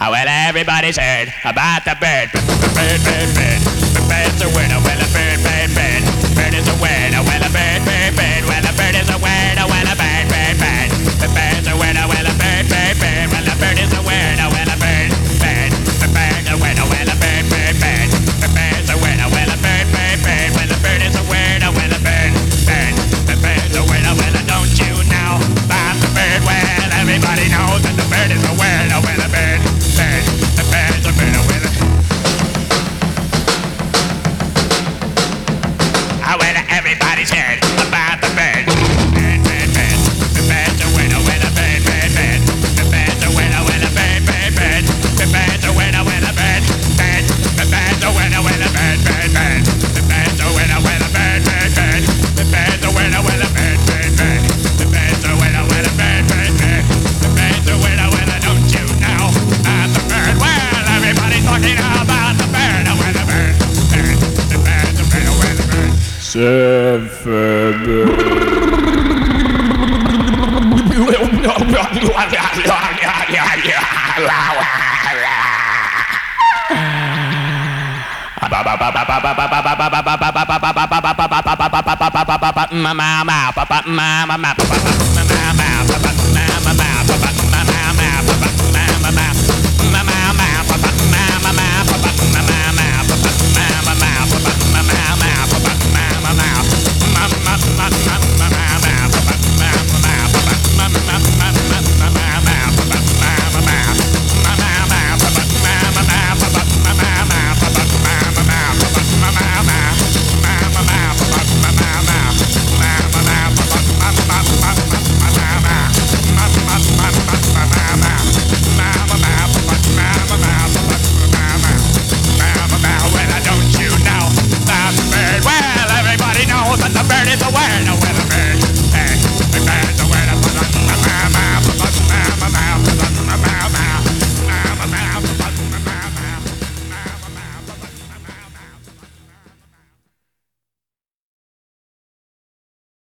Well, everybody's heard about the bird. Bird, bird, bird. The bird's a word. Well, a bird, bird, bird. Bird is a word. Well, a bird, bird, bird. Well, a bird is a word. Well, a bird, bird, bird. The bird's a word. Well, a bird, bird, bird. Well, a bird is a word. Well, a bird, bird. The bird's a word. Well, a bird, bird, bird. The bird's a word. Well, a bird, bird, bird. Well, a bird is a word. Well, a bird, bird. The bird's a word. Well, don't you know about the bird? Well, everybody knows that the bird is a word. Well, a bird, bird. The bird's a word. Well, everybody's heard about the bird. Bird, bird, bird. The bird's a word. Well, a bird, bird, bird. The bird's a word. Well, a bird, bird, bird. The bird's a word. Well, a bird, bird. The bird's a word. Well, a bird, bird, bird. The bird's a word. Well, a bird, bird, bird. The bird's a word. Well, a bird, bird, bird. The bird's a word. Well, a bird, bird, bird. The bird's a word. Well, don't you know about the bird? Well, everybody's talking about the bird. Well, the bird, bird. The bird's a word. Well, the bird.